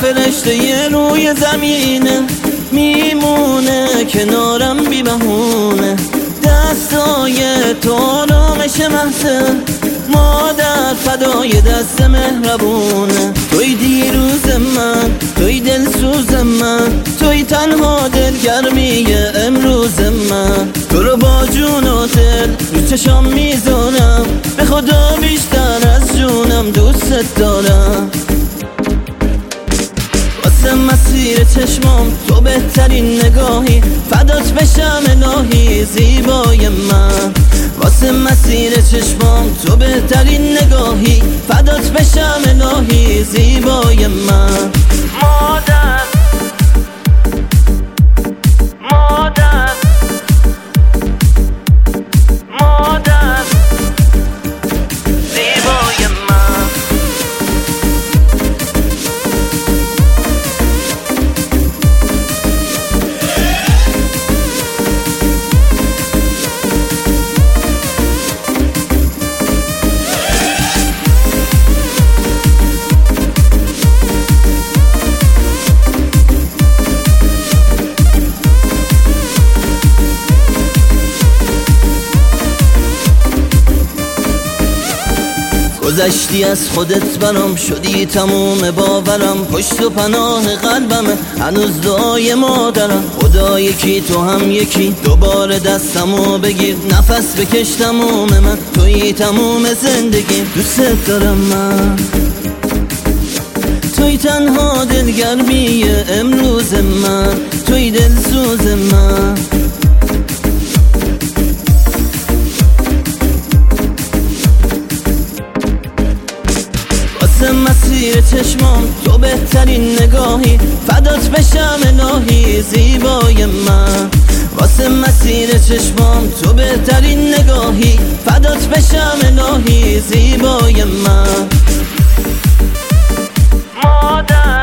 فرشته یه روی زمینه، میمونه کنارم بی بهونه. دستای تو آرامش محضه، مادر فدای دست مهربونه. توی دیروز من، توی دلسوز من، توی تنها دلگرمی امروز من. تو رو با جون و دل رو چشام میذارم، به خدا بیشتر از جونم دوست دارم. واسه مسیر چشمام تو بهترین نگاهی، فدات بشم الهی زیبای من. واسه مسیر چشمام تو بهترین نگاهی، فدات بشم الهی زیبای من. مادر مادر مادر زیبای من. گذشتی از خودت برام، شدی تموم باورم، پشت و پناه قلبمه هنوز دعای مادرم. خدا یکی تو هم یکی، دوباره دستمو بگیر، نفس بکش تموم من، توی تموم زندگی. دوست دارم من، توی تنها دلگرمی امروز من، توی دلسوز من. واسه مسیر چشمام تو بهترین نگاهی، فدات بشم الهی زیبای من. واسه مسیر چشمام تو بهترین نگاهی، فدات بشم الهی زیبای من. مادر